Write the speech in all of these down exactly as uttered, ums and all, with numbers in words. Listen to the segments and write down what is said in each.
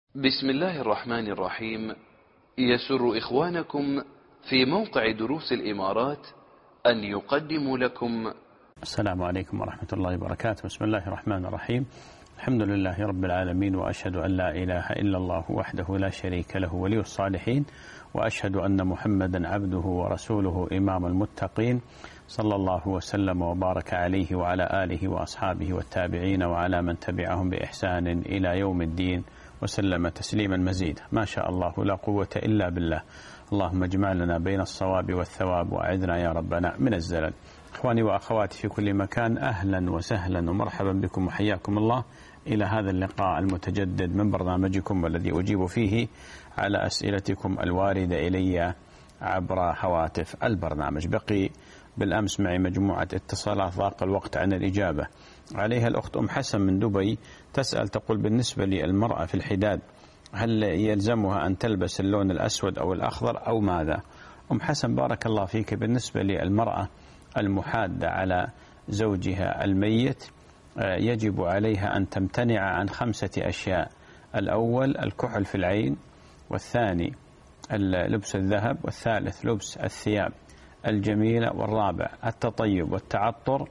بسم الله الرحمن الرحيم. يسر إخوانكم في موقع دروس الإمارات أن يقدموا لكم. السلام عليكم ورحمة الله وبركاته. بسم الله الرحمن الرحيم. الحمد لله رب العالمين، وأشهد أن لا إله إلا الله وحده لا شريك له ولي الصالحين، وأشهد أن محمدا عبده ورسوله إمام المتقين، صلى الله وسلم وبارك عليه وعلى آله وأصحابه والتابعين وعلى من تبعهم بإحسان إلى يوم الدين، وسلم تسليما مزيدا. ما شاء الله لا قوة إلا بالله. اللهم اجمع لنا بين الصواب والثواب، وأعذنا يا ربنا من الزلل. إخواني وأخواتي في كل مكان، أهلا وسهلا ومرحبا بكم وحياكم الله إلى هذا اللقاء المتجدد من برنامجكم، والذي أجيب فيه على أسئلتكم الواردة إلي عبر هواتف البرنامج. بقي بالأمس معي مجموعة اتصالات ضاق الوقت عن الإجابة عليها. الأخت أم حسن من دبي تسأل، تقول: بالنسبة للمرأة في الحداد، هل يلزمها أن تلبس اللون الأسود أو الأخضر أو ماذا؟ أم حسن بارك الله فيك، بالنسبة للمرأة المحادة على زوجها الميت يجب عليها أن تمتنع عن خمسة أشياء: الأول الكحل في العين، والثاني لبس الذهب، والثالث لبس الثياب الجميلة، والرابع التطيب والتعطر،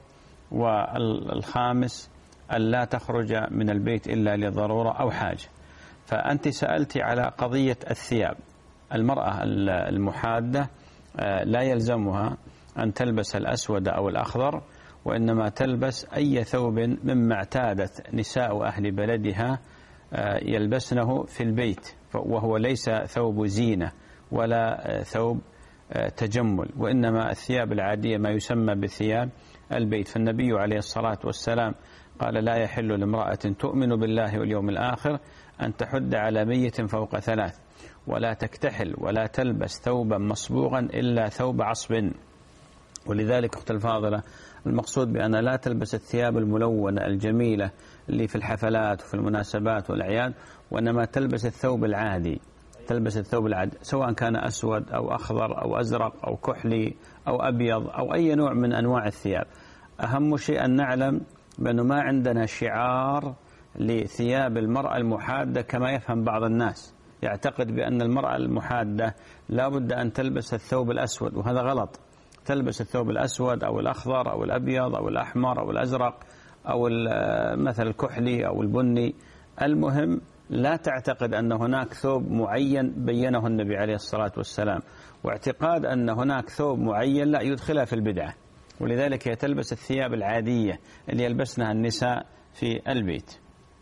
والخامس ألا تخرج من البيت إلا لضرورة أو حاجة. فأنت سألتي على قضية الثياب. المرأة المحادة لا يلزمها أن تلبس الأسود أو الأخضر، وإنما تلبس أي ثوب مما اعتادت نساء أهل بلدها يلبسنه في البيت، وهو ليس ثوب زينة ولا ثوب تجمل، وإنما الثياب العادية ما يسمى بثياب البيت. فالنبي عليه الصلاة والسلام قال: لا يحل لامرأة تؤمن بالله واليوم الآخر أن تحد على ميت فوق ثلاث، ولا تكتحل، ولا تلبس ثوبا مصبوغا إلا ثوب عصب. ولذلك أخت الفاضلة، المقصود بأن لا تلبس الثياب الملونة الجميلة اللي في الحفلات وفي المناسبات والأعياد، وإنما تلبس الثوب العادي، تلبس الثوب العادي سواء كان أسود أو أخضر أو أزرق أو كحلي أو أبيض أو أي نوع من أنواع الثياب. أهم شيء أن نعلم بأنه ما عندنا شعار لثياب المرأة المحادة كما يفهم بعض الناس، يعتقد بأن المرأة المحادة لا بد أن تلبس الثوب الأسود، وهذا غلط. تلبس الثوب الأسود أو الأخضر أو الأبيض أو الأحمر أو الأزرق أو مثل الكحلي أو البني. المهم لا تعتقد أن هناك ثوب معين بينه النبي عليه الصلاة والسلام، واعتقاد أن هناك ثوب معين لا يدخلها في البدعة. ولذلك هي تلبس الثياب العادية اللي يلبسنها النساء في البيت.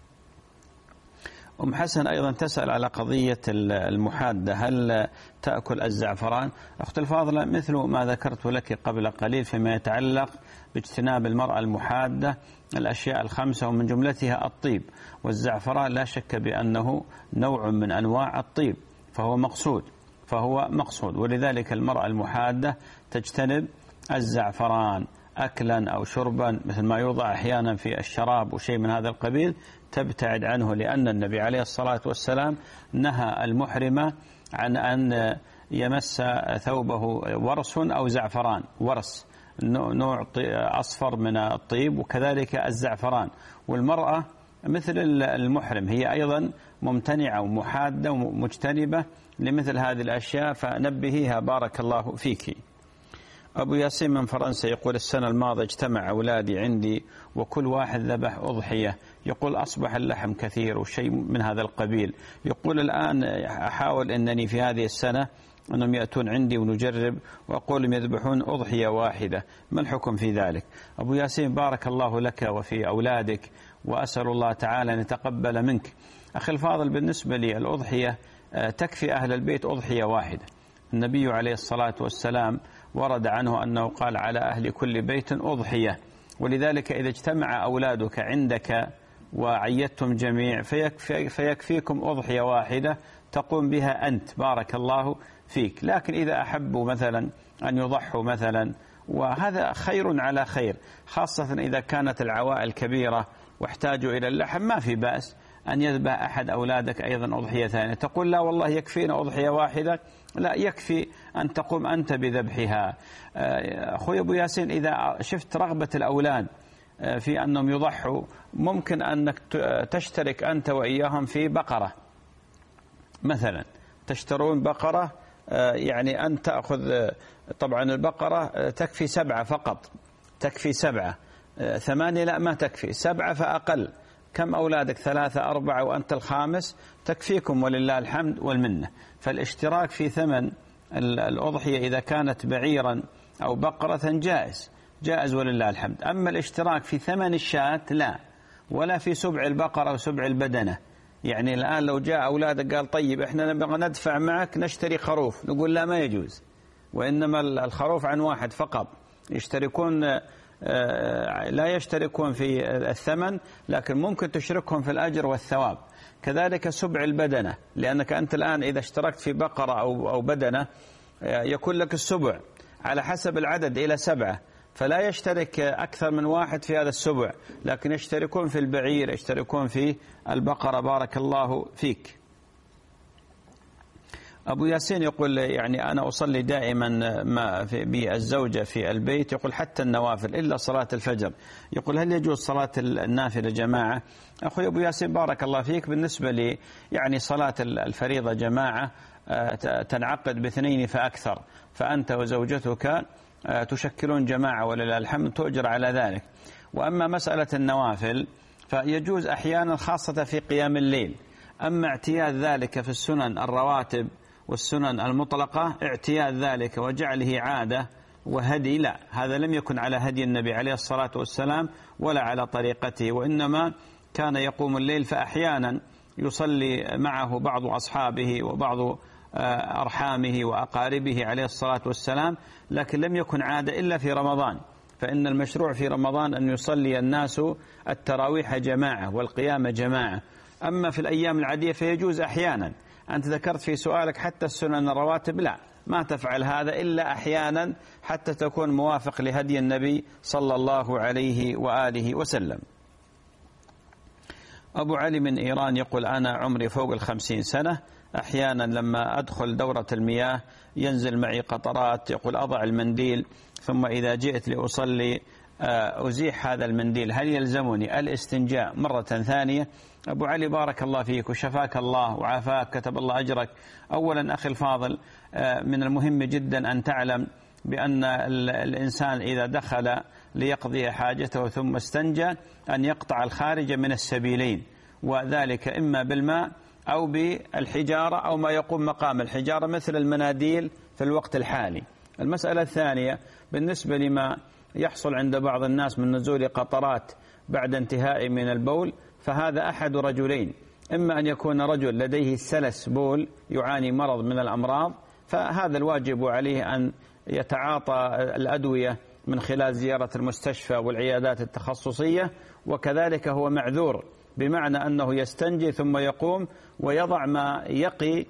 أم حسن أيضا تسأل على قضية المحادة، هل تأكل الزعفران؟ أخت الفاضلة، مثل ما ذكرت لك قبل قليل فيما يتعلق باجتناب المرأة المحادة الأشياء الخمسة، ومن جملتها الطيب، والزعفران لا شك بأنه نوع من أنواع الطيب، فهو مقصود فهو مقصود ولذلك المرأة المحادة تجتنب الزعفران أكلا أو شربا، مثل ما يوضع أحيانا في الشراب وشيء من هذا القبيل، تبتعد عنه، لأن النبي عليه الصلاة والسلام نهى المحرمة عن أن يمس ثوبه ورس أو زعفران. ورس نوع أصفر من الطيب، وكذلك الزعفران. والمرأة مثل المحرم هي أيضا ممتنعة ومحادة ومجتنبة لمثل هذه الأشياء، فنبهيها بارك الله فيك. أبو ياسين من فرنسا يقول: السنة الماضية اجتمع أولادي عندي وكل واحد ذبح أضحية، يقول أصبح اللحم كثير وشيء من هذا القبيل. يقول الآن أحاول أنني في هذه السنة أنهم يأتون عندي ونجرب، وأقول لهم يذبحون أضحية واحدة، ما الحكم في ذلك؟ أبو ياسين بارك الله لك وفي أولادك، وأسأل الله تعالى أن يتقبل منك. أخي الفاضل، بالنسبة لي الأضحية تكفي أهل البيت أضحية واحدة. النبي عليه الصلاة والسلام ورد عنه أنه قال: على أهل كل بيت أضحية. ولذلك إذا اجتمع أولادك عندك وعيدتم جميع فيكفي فيكفيكم أضحية واحدة تقوم بها أنت، بارك الله فيك. لكن إذا أحبوا مثلا أن يضحوا مثلا، وهذا خير على خير، خاصة إذا كانت العوائل كبيرة واحتاجوا إلى اللحم، ما في بأس أن يذبح أحد أولادك أيضا أضحية ثانية. تقول: لا والله يكفينا أضحية واحدة، لا، يكفي أن تقوم أنت بذبحها. أخوي أبو ياسين، إذا شفت رغبة الأولاد في أنهم يضحوا، ممكن أنك تشترك أنت وإياهم في بقرة مثلا تشترون بقرة، يعني أن تأخذ، طبعا البقرة تكفي سبعة فقط، تكفي سبعة، ثمانية لا ما تكفي، سبعة فأقل. كم أولادك؟ ثلاثة أربعة وأنت الخامس، تكفيكم ولله الحمد والمنة. فالاشتراك في ثمن الأضحية إذا كانت بعيرا أو بقرة جائز، جائز ولله الحمد. أما الاشتراك في ثمن الشاة لا، ولا في سبع البقرة وسبع البدنة. يعني الآن لو جاء أولادك قال طيب إحنا نبغى ندفع معك نشتري خروف، نقول لا ما يجوز، وإنما الخروف عن واحد فقط، يشتركون لا يشتركون في الثمن، لكن ممكن تشركهم في الأجر والثواب. كذلك سبع البدنة، لأنك أنت الآن إذا اشتركت في بقرة أو بدنة يكون لك السبع على حسب العدد إلى سبعة، فلا يشترك أكثر من واحد في هذا السبع، لكن يشتركون في البعير، يشتركون في البقرة. بارك الله فيك. أبو ياسين يقول يعني أنا أصلي دائما ما في بالزوجة في البيت، يقول حتى النوافل إلا صلاة الفجر، يقول هل يجوز صلاة النافلة جماعة؟ أخوي أبو ياسين بارك الله فيك، بالنسبة لي يعني صلاة الفريضة جماعة تنعقد باثنين فأكثر، فأنت وزوجتك تشكلون جماعة ولله الحمد، تؤجر على ذلك. وأما مسألة النوافل فيجوز أحيانا خاصة في قيام الليل، أما اعتياد ذلك في السنن الرواتب والسنن المطلقة، اعتياد ذلك وجعله عادة وهدي، لا، هذا لم يكن على هدي النبي عليه الصلاة والسلام ولا على طريقته، وإنما كان يقوم الليل، فأحيانا يصلي معه بعض أصحابه وبعض أرحامه وأقاربه عليه الصلاة والسلام، لكن لم يكن عادة إلا في رمضان، فإن المشروع في رمضان أن يصلي الناس التراويح جماعة والقيام جماعة. أما في الأيام العادية فيجوز أحيانا. أنت ذكرت في سؤالك حتى السنن الرواتب، لا، ما تفعل هذا إلا أحيانا حتى تكون موافق لهدي النبي صلى الله عليه وآله وسلم. أبو علي من إيران يقول أنا عمري فوق الخمسين سنة، أحيانا لما أدخل دورة المياه ينزل معي قطرات، يقول أضع المنديل ثم إذا جئت لأصلي أزيح هذا المنديل، هل يلزمني الاستنجاء مرة ثانية؟ أبو علي بارك الله فيك وشفاك الله وعافاك، كتب الله أجرك. أولا أخي الفاضل، من المهم جدا أن تعلم بأن الإنسان إذا دخل ليقضي حاجته ثم استنجى أن يقطع الخارج من السبيلين، وذلك إما بالماء أو بالحجارة أو ما يقوم مقام الحجارة مثل المناديل في الوقت الحالي. المسألة الثانية بالنسبة لما يحصل عند بعض الناس من نزول قطرات بعد انتهاء من البول، فهذا أحد رجلين، إما أن يكون رجل لديه سلس بول يعاني مرض من الأمراض، فهذا الواجب عليه أن يتعاطى الأدوية من خلال زيارة المستشفى والعيادات التخصصية، وكذلك هو معذور بمعنى أنه يستنجي ثم يقوم ويضع ما يقي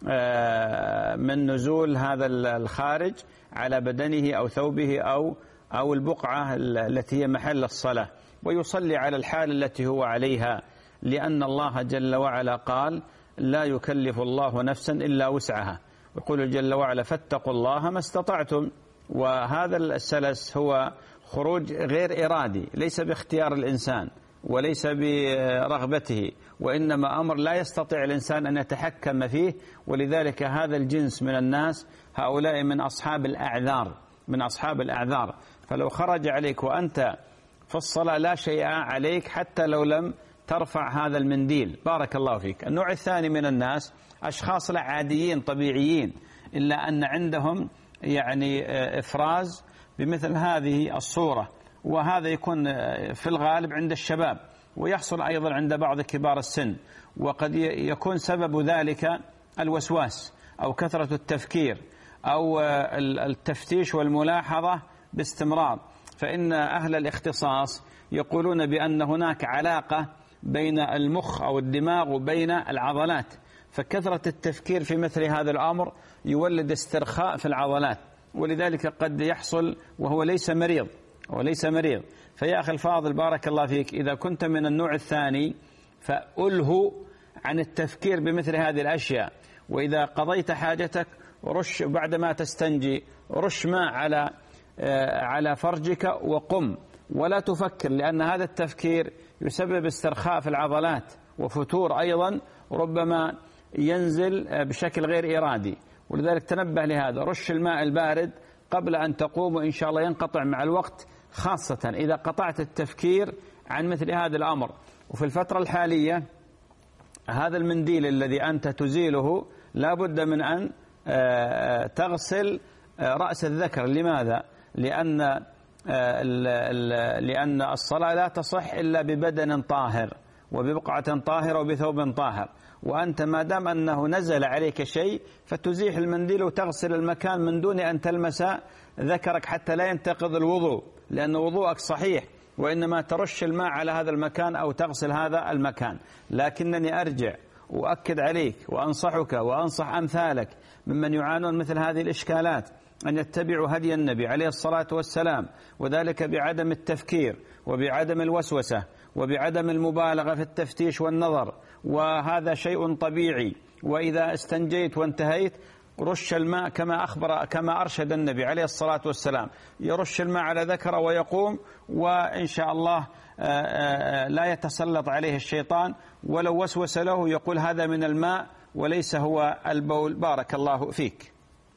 من نزول هذا الخارج على بدنه أو ثوبه أو أو البقعة التي هي محل الصلاة، ويصلي على الحال التي هو عليها، لأن الله جل وعلا قال لا يكلف الله نفسا إلا وسعها، ويقول جل وعلا فاتقوا الله ما استطعتم. وهذا السلس هو خروج غير إرادي، ليس باختيار الإنسان وليس برغبته، وإنما أمر لا يستطيع الإنسان أن يتحكم فيه، ولذلك هذا الجنس من الناس هؤلاء من أصحاب الأعذار، من أصحاب الأعذار. فلو خرج عليك وأنت في الصلاة لا شيء عليك حتى لو لم ترفع هذا المنديل، بارك الله فيك. النوع الثاني من الناس أشخاص لا عاديين طبيعيين، إلا أن عندهم يعني إفراز بمثل هذه الصورة، وهذا يكون في الغالب عند الشباب، ويحصل أيضا عند بعض كبار السن، وقد يكون سبب ذلك الوسواس أو كثرة التفكير أو التفتيش والملاحظة باستمرار. فإن أهل الاختصاص يقولون بأن هناك علاقة بين المخ أو الدماغ وبين العضلات، فكثرة التفكير في مثل هذا الأمر يولد استرخاء في العضلات، ولذلك قد يحصل وهو ليس مريض وليس مريض. فيا أخي الفاضل بارك الله فيك، إذا كنت من النوع الثاني فألهو عن التفكير بمثل هذه الأشياء، وإذا قضيت حاجتك رش بعدما تستنجي رش ماء على على فرجك وقم، ولا تفكر، لأن هذا التفكير يسبب استرخاء في العضلات وفتور أيضا، ربما ينزل بشكل غير إرادي، ولذلك تنبه لهذا. رش الماء البارد قبل أن تقوم، وإن شاء الله ينقطع مع الوقت، خاصة إذا قطعت التفكير عن مثل هذا الأمر. وفي الفترة الحالية هذا المنديل الذي أنت تزيله لا بد من أن تغسل رأس الذكر. لماذا؟ لأن لأن الصلاة لا تصح إلا ببدن طاهر وببقعة طاهرة وبثوب طاهر، وأنت ما دام أنه نزل عليك شيء فتزيح المنديل وتغسل المكان من دون أن تلمس ذكرك حتى لا ينتقض الوضوء، لأن وضوءك صحيح، وإنما ترش الماء على هذا المكان أو تغسل هذا المكان. لكنني أرجع وأكد عليك وأنصحك وأنصح أمثالك ممن يعانون مثل هذه الإشكالات أن يتبعوا هدي النبي عليه الصلاة والسلام، وذلك بعدم التفكير وبعدم الوسوسة وبعدم المبالغة في التفتيش والنظر، وهذا شيء طبيعي. وإذا استنجيت وانتهيت رش الماء كما أخبر كما أرشد النبي عليه الصلاة والسلام، يرش الماء على ذكره ويقوم، وإن شاء الله لا يتسلط عليه الشيطان، ولو وسوس له يقول هذا من الماء وليس هو البول. بارك الله فيك.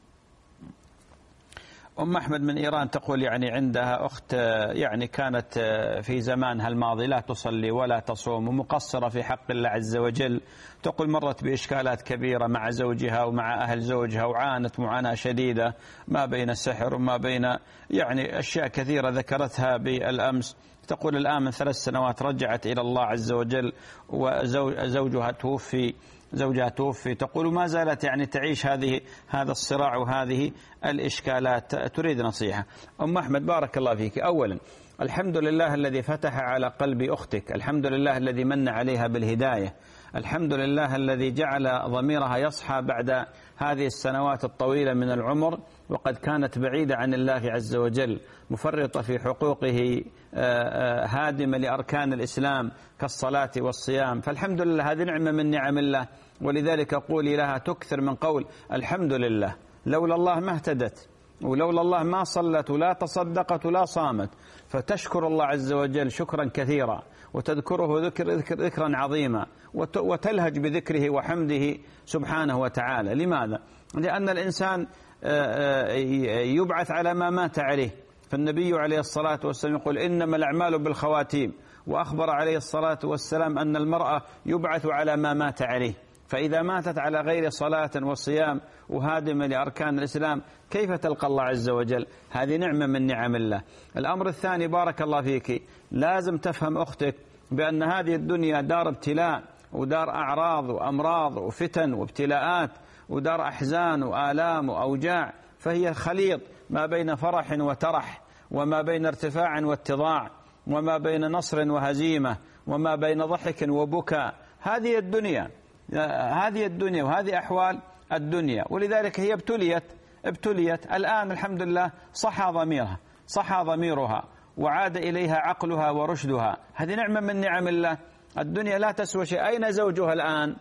أم أحمد من إيران تقول يعني عندها أخت يعني كانت في زمانها الماضي لا تصلي ولا تصوم ومقصرة في حق الله عز وجل. تقول مرت بإشكالات كبيرة مع زوجها ومع أهل زوجها، وعانت معاناة شديدة ما بين السحر وما بين يعني أشياء كثيرة ذكرتها بالأمس. تقول الآن من ثلاث سنوات رجعت إلى الله عز وجل وزوجها توفي زوجها توفي. تقول ما زالت يعني تعيش هذه هذا الصراع وهذه الإشكالات، تريد نصيحة. أم أحمد بارك الله فيك، أولا الحمد لله الذي فتح على قلب أختك، الحمد لله الذي من عليها بالهداية، الحمد لله الذي جعل ضميرها يصحى بعد هذه السنوات الطويلة من العمر، وقد كانت بعيدة عن الله عز وجل، مفرطة في حقوقه، هادمة لأركان الإسلام كالصلاة والصيام. فالحمد لله هذه نعمة من نعم الله، ولذلك قولي لها تكثر من قول الحمد لله. لولا الله ما اهتدت، ولولا الله ما صلت ولا تصدقت ولا صامت، فتشكر الله عز وجل شكرا كثيرا، وتذكره ذكر ذكر ذكرا عظيما، وتلهج بذكره وحمده سبحانه وتعالى. لماذا؟ لأن الإنسان يبعث على ما مات عليه، فالنبي عليه الصلاة والسلام يقول إنما الأعمال بالخواتيم، وأخبر عليه الصلاة والسلام أن المرأة يبعث على ما مات عليه. فإذا ماتت على غير صلاة وصيام وهادمة لأركان الإسلام كيف تلقى الله عز وجل؟ هذه نعمة من نعم الله. الأمر الثاني بارك الله فيك، لازم تفهم أختك بأن هذه الدنيا دار ابتلاء ودار أعراض وأمراض وفتن وابتلاءات ودار أحزان وآلام وأوجاع، فهي خليط ما بين فرح وترح، وما بين ارتفاع واتضاع، وما بين نصر وهزيمة، وما بين ضحك وبكاء. هذه الدنيا هذه الدنيا وهذه أحوال الدنيا، ولذلك هي ابتليت ابتليت الآن الحمد لله صحى ضميرها صحى ضميرها وعاد إليها عقلها ورشدها. هذه نعمة من نعم الله. الدنيا لا تسوى شيء. أين زوجها الآن؟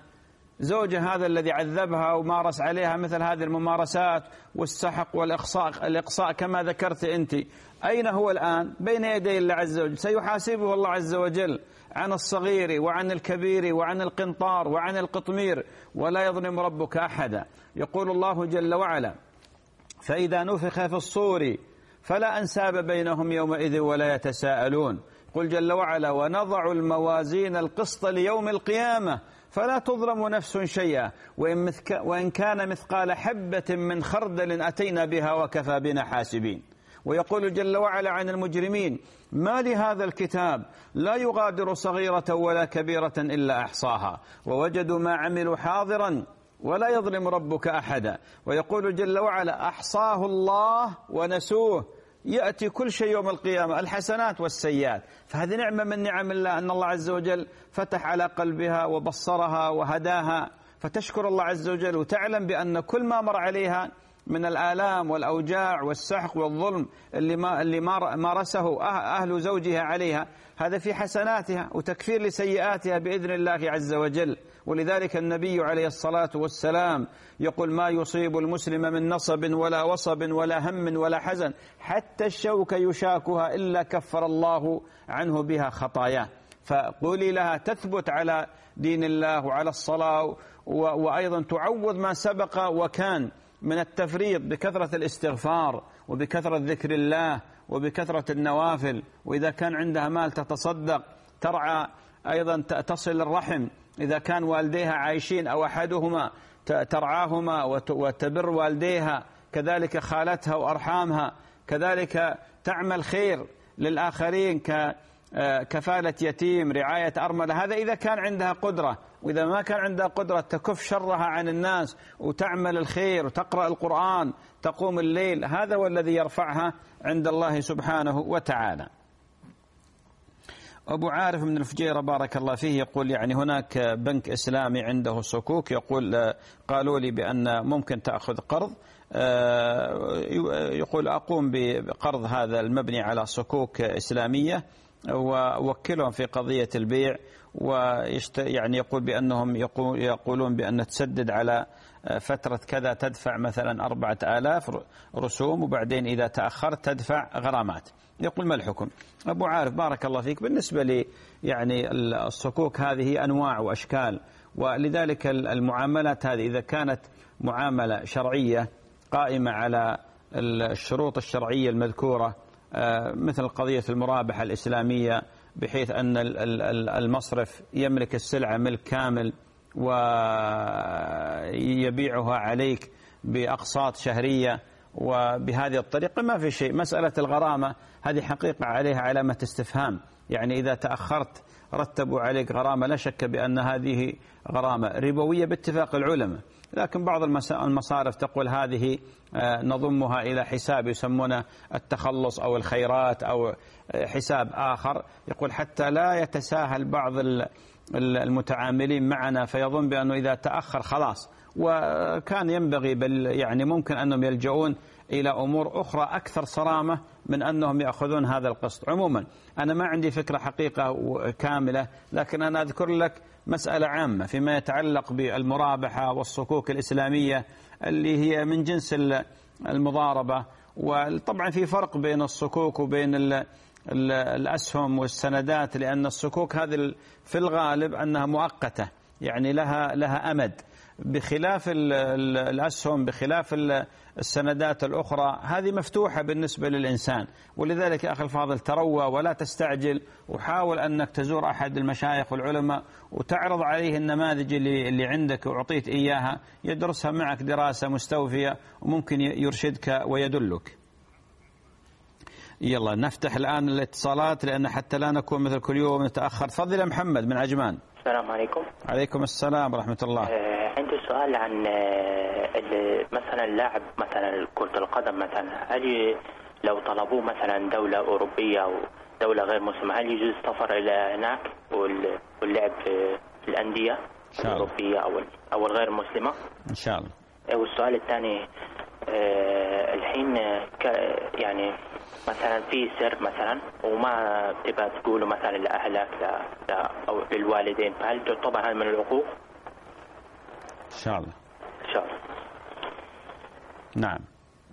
زوجها هذا الذي عذبها ومارس عليها مثل هذه الممارسات والسحق والإقصاء الإقصاء كما ذكرت أنت، أين هو الآن؟ بين يدي الله عز وجل، سيحاسبه الله عز وجل عن الصغير وعن الكبير وعن القنطار وعن القطمير، ولا يظلم ربك أحدا. يقول الله جل وعلا فإذا نفخ في الصور فلا أنساب بينهم يومئذ ولا يتساءلون. قل جل وعلا ونضع الموازين القسط ليوم القيامة فلا تظلم نفس شيئا وإن, وإن كان مثقال حبة من خردل أتينا بها وكفى بنا حاسبين. ويقول جل وعلا عن المجرمين ما لهذا الكتاب لا يغادر صغيرة ولا كبيرة إلا أحصاها ووجدوا ما عملوا حاضرا ولا يظلم ربك أحدا. ويقول جل وعلا أحصاه الله ونسوه يأتي كل شيء يوم القيامة الحسنات والسيئات. فهذه نعمة من نعم الله أن الله عز وجل فتح على قلبها وبصرها وهداها، فتشكر الله عز وجل وتعلم بأن كل ما مر عليها من الآلام والأوجاع والسحق والظلم اللي ما اللي مارسه أهل زوجها عليها هذا في حسناتها وتكفير لسيئاتها بإذن الله عز وجل. ولذلك النبي عليه الصلاة والسلام يقول ما يصيب المسلم من نصب ولا وصب ولا هم ولا حزن حتى الشوك يشاكها إلا كفر الله عنه بها خطاياه. فقولي لها تثبت على دين الله وعلى الصلاة، وأيضا تعوض ما سبق وكان من التفريط بكثرة الاستغفار وبكثرة ذكر الله وبكثرة النوافل. وإذا كان عندها مال تتصدق، ترعى أيضا تصل الرحم، إذا كان والديها عايشين أو أحدهما ترعاهما وتبر والديها، كذلك خالتها وأرحامها، كذلك تعمل خير للآخرين ككفالة يتيم، رعاية أرملة. هذا إذا كان عندها قدرة. وإذا ما كان عندها قدرة تكف شرها عن الناس وتعمل الخير وتقرأ القرآن، تقوم الليل. هذا هو الذي يرفعها عند الله سبحانه وتعالى. أبو عارف من الفجيرة بارك الله فيه يقول يعني هناك بنك إسلامي عنده صكوك، يقول قالوا لي بأن ممكن تأخذ قرض، يقول أقوم بقرض هذا المبني على صكوك إسلامية ووكلهم في قضية البيع، ويعني يقول بأنهم يقولون بأن تسدد على فترة كذا تدفع مثلا أربعة آلاف رسوم، وبعدين إذا تأخرت تدفع غرامات. يقول ما الحكم؟ أبو عارف بارك الله فيك، بالنسبة لي يعني الصكوك هذه أنواع وأشكال، ولذلك المعاملات هذه إذا كانت معاملة شرعية قائمة على الشروط الشرعية المذكورة، مثل قضية المرابحة الإسلامية، بحيث أن المصرف يملك السلعة ملك كامل ويبيعها عليك بأقساط شهرية، وبهذه الطريقة ما في شيء. مسألة الغرامة هذه حقيقة عليها علامة استفهام، يعني إذا تأخرت رتبوا عليك غرامة، لا شك بأن هذه غرامة ربوية باتفاق العلماء. لكن بعض المصارف تقول هذه نضمها إلى حساب يسمونه التخلص أو الخيرات أو حساب آخر، يقول حتى لا يتساهل بعض المتعاملين معنا فيظن بأنه إذا تأخر خلاص. وكان ينبغي بل يعني ممكن أنهم يلجؤون إلى أمور أخرى أكثر صرامة من أنهم يأخذون هذا القسط. عموما أنا ما عندي فكرة حقيقة كاملة، لكن أنا أذكر لك مسألة عامة فيما يتعلق بالمرابحة والصكوك الإسلامية اللي هي من جنس المضاربة. وطبعا في فرق بين الصكوك وبين الأسهم والسندات، لأن الصكوك هذه في الغالب أنها مؤقتة، يعني لها لها أمد، بخلاف الأسهم بخلاف السندات الأخرى هذه مفتوحة بالنسبة للإنسان. ولذلك يا أخي الفاضل تروى ولا تستعجل، وحاول أنك تزور أحد المشايخ والعلماء وتعرض عليه النماذج اللي, اللي عندك وأعطيت إياها، يدرسها معك دراسة مستوفية وممكن يرشدك ويدلك. يلا نفتح الآن الاتصالات لأن حتى لا نكون مثل كل يوم نتأخر. تفضل يا محمد من عجمان. السلام عليكم. عليكم السلام ورحمة الله. آه عندي سؤال عن آه مثلا اللاعب مثلا كرة القدم مثلا، هل لو طلبوه مثلا دولة أوروبية أو دولة غير مسلمة هل يجوز السفر إلى هناك واللعب في الأندية الأوروبية أو أو الغير مسلمة؟ إن شاء الله. والسؤال الثاني آه الحين يعني مثلا في سر مثلا وما تبغى تقوله مثلا لأهلك لا لا أو للوالدين، فهل تعتبر هذا من العقوق؟ إن شاء الله. إن شاء الله. نعم.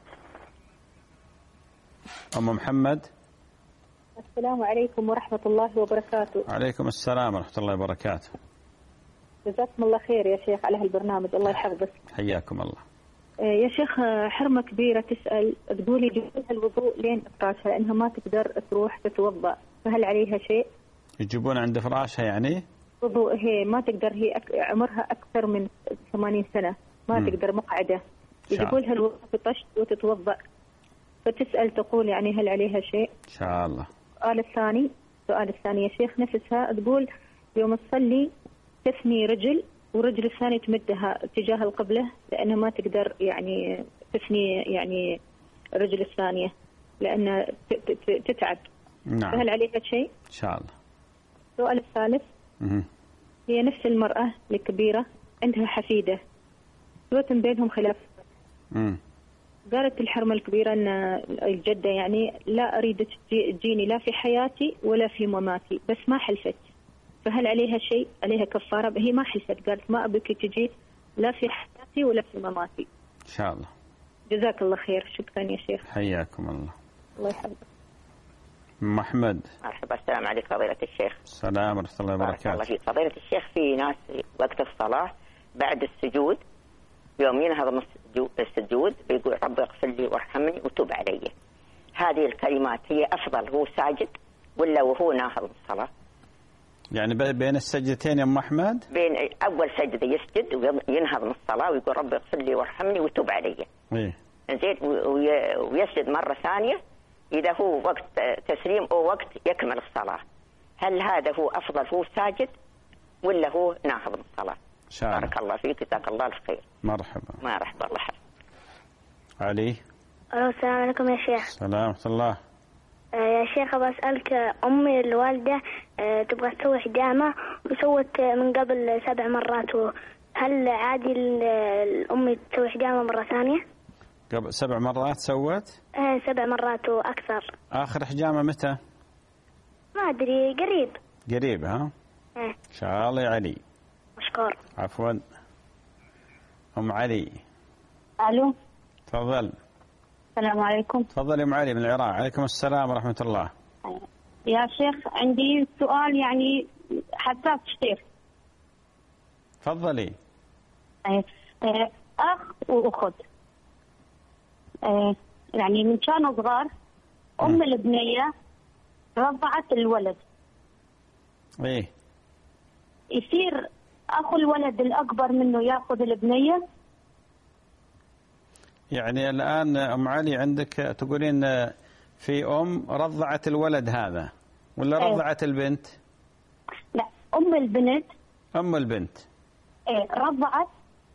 أم محمد. السلام عليكم ورحمة الله وبركاته. عليكم السلام ورحمة الله وبركاته. جزاكم الله خير يا شيخ على هالبرنامج، الله يحفظك. حياكم الله. يا شيخ حرمة كبيرة تسأل تقولي جبتها الوضوء لين فراشها لأنها ما تقدر تروح تتوضأ، فهل عليها شيء؟ يجيبون عند فراشها يعني؟ وضوء هي ما تقدر، هي أك... عمرها أكثر من ثمانين سنة ما م. تقدر مقعدة، يجيبوا لها الوضوء في طشت وتتوضأ، فتسأل تقول يعني هل عليها شيء؟ إن شاء الله. السؤال الثاني السؤال الثاني يا شيخ نفسها تقول يوم تصلي تثني رجل والرجل الثاني تمدها اتجاه القبلة لأنها ما تقدر يعني تثني يعني الرجل الثانية لأنها تتعب. نعم. فهل عليها شيء؟ إن شاء الله. السؤال الثالث م- هي نفس المرأة الكبيرة عندها حفيدة وتم بينهم خلاف. م- قالت الحرمة الكبيرة أن الجدة يعني لا أريد تجيني لا في حياتي ولا في مماتي، بس ما حلفت، فهل عليها شيء؟ عليها كفارة؟ هي ما حلفت، قالت ما أبيك تجي لا في حياتي ولا في مماتي. إن شاء الله. جزاك الله خير. شكرا يا شيخ. حياكم الله. الله يحفظك. محمد. مرحبا. السلام عليكم فضيلة الشيخ. السلام ورحمة الله وبركاته. بارك الله فيك فضيلة الشيخ. في ناس وقت الصلاة بعد السجود يوم ينهض من السجود بيقول رب اغفر لي وارحمني وتوب علي. هذه الكلمات هي أفضل هو ساجد ولا وهو ناهض من الصلاة؟ يعني بين السجدتين يا أم أحمد؟ بين أول سجدة يسجد وينهض من الصلاة ويقول رب اغفر لي وارحمني وتوب علي. إيه. زين ويسجد مرة ثانية إذا هو وقت تسليم أو وقت يكمل الصلاة. هل هذا هو أفضل هو ساجد ولا هو ناهض من الصلاة؟ شاء بارك الله فيك جزاك الله الخير. مرحبا. مرحبا الله حفظك. علي. السلام عليكم يا شيخ. السلام ورحمة الله. يا شيخ بسألك أمي الوالدة تبغى تسوي حجامة وسوت من قبل سبع مرات، هل عادي الأم تسوي حجامة مرة ثانية؟ قبل سبع مرات سوت؟ ايه سبع مرات وأكثر. آخر حجامة متى؟ ما أدري قريب. قريب ها؟ ايه. إن شاء الله يا علي. مشكور. عفوا. أم علي. ألو. تفضل. السلام عليكم. تفضل يا أم علي من العراق. عليكم السلام ورحمة الله. يا شيخ عندي سؤال يعني حساس كثير. تفضلي. أخ وأخت يعني من كانوا صغار أم البنية رضعت الولد. إيه. يصير أخو الولد الأكبر منه يأخذ البنية؟ يعني الآن أم علي عندك تقولين في أم رضعت الولد هذا ولا رضعت البنت؟ لا أم البنت. أم البنت. إيه رضعت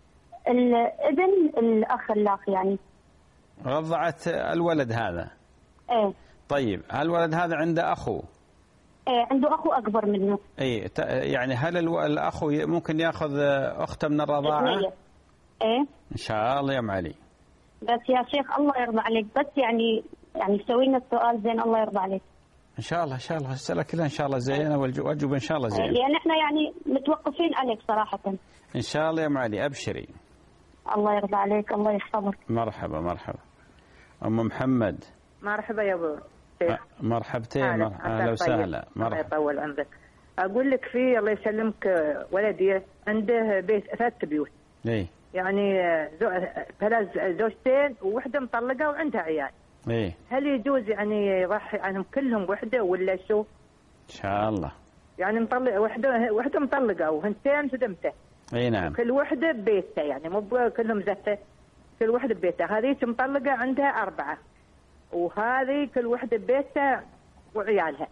الابن الأخ الأخ يعني. رضعت الولد هذا. إيه. طيب هل الولد هذا عنده أخو؟ إيه عنده أخو أكبر منه. إيه يعني هل الأخو ممكن يأخذ أخته من الرضاعة؟ البنية. إيه. إن شاء الله يا أم علي. بس يا شيخ الله يرضى عليك بس يعني يعني سوي لنا السؤال زين الله يرضى عليك. إن شاء الله إن شاء الله الأسئلة كلها إن شاء الله زينة والأجوبة إن شاء الله زينة. يعني إحنا يعني متوقفين عليك صراحة. إن شاء الله يا أم علي أبشري. الله يرضى عليك الله يحفظك. مرحبا مرحبا. أم محمد. مرحبا يا أبو شيخ. مرحبتين. أهلا وسهلا. مرحبا. الله يطول عمرك. أقول لك في الله يسلمك ولدي عنده بيت ثلاث بيوت. إيه. يعني ثلاث زوجتين ووحدة مطلقة وعندها عيال. إيه. هل يجوز يعني يضحي عنهم كلهم وحدة ولا شو؟ إن شاء الله. يعني مطلقة وحدة وحدة مطلقة وهنتين خدمته. اي نعم. كل وحده ببيتها يعني مو كلهم زته. كل وحده ببيتها. هذه مطلقه عندها اربعه وهذه كل وحده ببيتها وعيالها.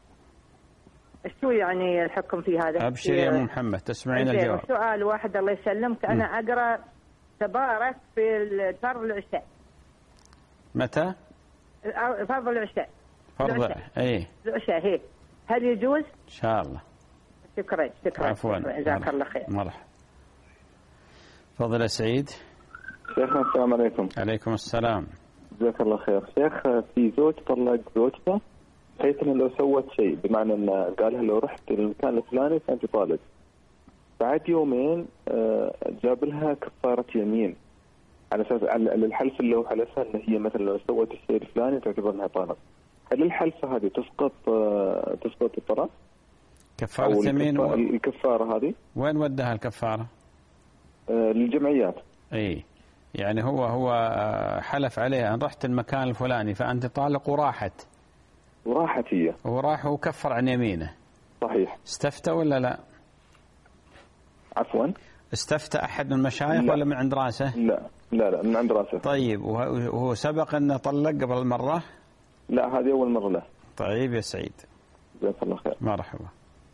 شو يعني الحكم في هذا؟ ابشر يا ام محمد تسمعين الجواب. سؤال واحد الله يسلمك. انا اقرا تبارك في فرض العشاء. متى؟ فرض العشاء. فرض اي العشاء هي. هل يجوز؟ ان شاء الله. شكرا شكرا. عفوا. جزاك الله خير. مرحبا. تفضل يا سعيد. شيخنا السلام عليكم. عليكم السلام. جزاك الله خير. شيخ في زوج طلق زوجته بحيث انه لو سوت شيء بمعنى انه قال لها لو رحت للمكان الفلاني فانت طالق. بعد يومين جاب لها كفاره يمين على اساس على الحلف اللي هو حلفها ان هي مثلا لو سوت الشيء الفلاني تعتبر انها طالق. هل الحلفه هذه تسقط تسقط الطلاق؟ كفاره يمين و... الكفاره هذه وين ودها الكفاره؟ آه للجمعيات. اي يعني هو هو حلف عليها ان رحت المكان الفلاني فانت طالق وراحت. وراحت هي. وراح وكفر عن يمينه. صحيح. استفتى ولا لا؟ عفوا؟ استفتى احد من المشايخ لا. ولا من عند راسه؟ لا لا لا من عند راسه. طيب وهو سبق انه طلق قبل المره؟ لا هذه اول مره له. طيب يا سعيد. جزاك الله خير. مرحبا.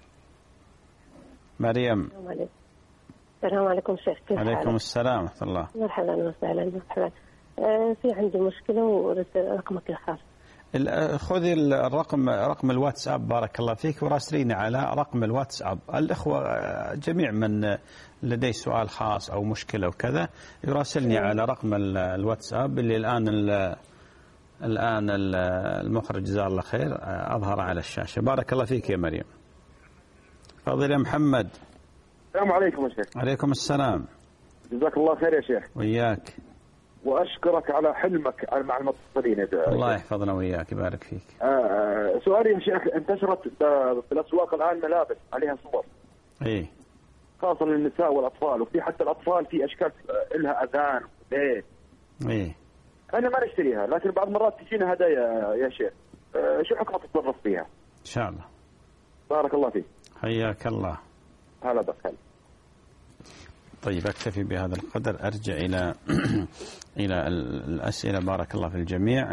مريم. السلام عليكم شيخ. كيف عليكم حالك؟ السلام ورحمة الله. مرحبا وسهلا مرحبا. آه في عندي مشكلة وأريد رقمك الخاص. خذي الرقم رقم الواتساب بارك الله فيك وراسليني على رقم الواتساب. الإخوة جميع من لديه سؤال خاص أو مشكلة وكذا يراسلني م. على رقم الواتساب اللي الآن الآن المخرج جزاه الله خير أظهر على الشاشة. بارك الله فيك يا مريم. تفضل يا محمد. السلام عليكم يا شيخ. عليكم السلام. جزاك الله خير يا شيخ. وياك. واشكرك على حلمك مع المتصلين. الله يحفظنا وياك، يبارك فيك. آه سؤالي يا شيخ، انتشرت في الاسواق الان ملابس عليها صور ايه خاصه للنساء والاطفال، وفي حتى الاطفال في اشكال لها اذان ليه. ايه انا ما نشتريها، لكن بعض المرات تجينا هدايا يا شيخ، آه شو حكم التصرف فيها؟ ان شاء الله. بارك الله فيك. حياك الله. هلا بك. طيب أكتفي بهذا القدر، أرجع إلى إلى الأسئلة. بارك الله في الجميع.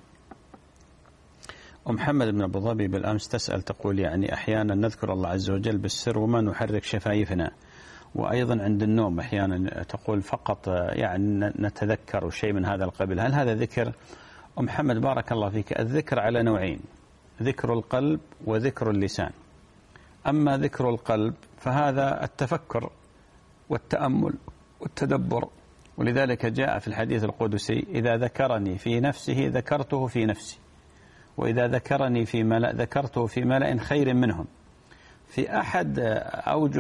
أم محمد بن أبو ظبي بالأمس تسأل تقول يعني أحيانا نذكر الله عز وجل بالسر وما نحرك شفايفنا، وأيضا عند النوم أحيانا تقول فقط يعني نتذكر شيء من هذا القبيل، هل هذا ذكر؟ أم محمد بارك الله فيك، الذكر على نوعين، ذكر القلب وذكر اللسان. أما ذكر القلب فهذا التفكر والتأمل والتدبر، ولذلك جاء في الحديث القدسي إذا ذكرني في نفسه ذكرته في نفسي، وإذا ذكرني في ملأ ذكرته في ملأ خير منهم. في أحد أوجه